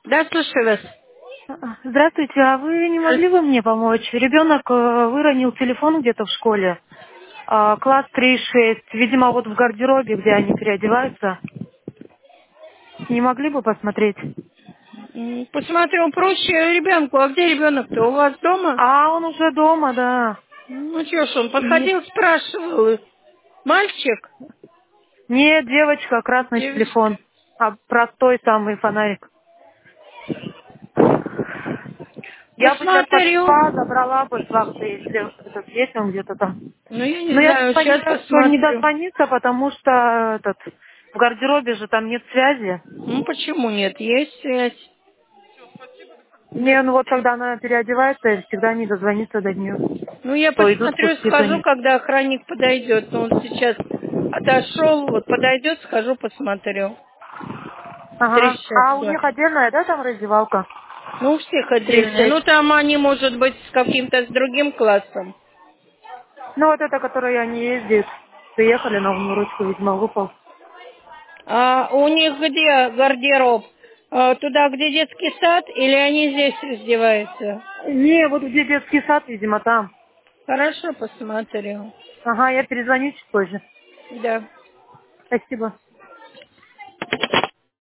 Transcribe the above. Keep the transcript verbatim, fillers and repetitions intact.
Да, слушаю вас. Здравствуйте, а вы не могли бы мне помочь? Ребенок э, выронил телефон где-то в школе. А, класс три шесть. Видимо, вот в гардеробе, где они переодеваются. Не могли бы посмотреть? М, Посмотрю, проще ребенку. А где ребенок-то? У вас дома? А, он уже дома, да. Ну, что ж, он И... подходил, спрашивал. Мальчик? Нет, девочка, красный Девочка? телефон. А простой самый фонарик. Я бы сейчас Посмотрю. подошла, забрала бы с вахты, если этот, есть он где-то там. Ну, я не Но я знаю, сейчас боюсь, что не посмотрю. дозвониться, потому что этот, в гардеробе же там нет связи. Ну, почему нет? Есть связь. Не, ну вот когда она переодевается, всегда не дозвониться до нее. Ну, я То идут посмотрю, куски, то схожу, нет. когда охранник подойдет. Ну, он сейчас отошел, вот подойдет, схожу, посмотрю. Три Ага. шесть А у два. них отдельная, да, там раздевалка? Ну, у всех Три отдельные. Ну, шесть. там они, может быть, с каким-то, с другим классом. Ну вот это, которая не ездит. Приехали на внурочку, видимо, выпал. А у них где гардероб? А, туда, где детский сад, или они здесь раздеваются? Не, вот где детский сад, видимо, там. Хорошо, посмотрю. Ага, я перезвоню чуть позже. Да. Спасибо.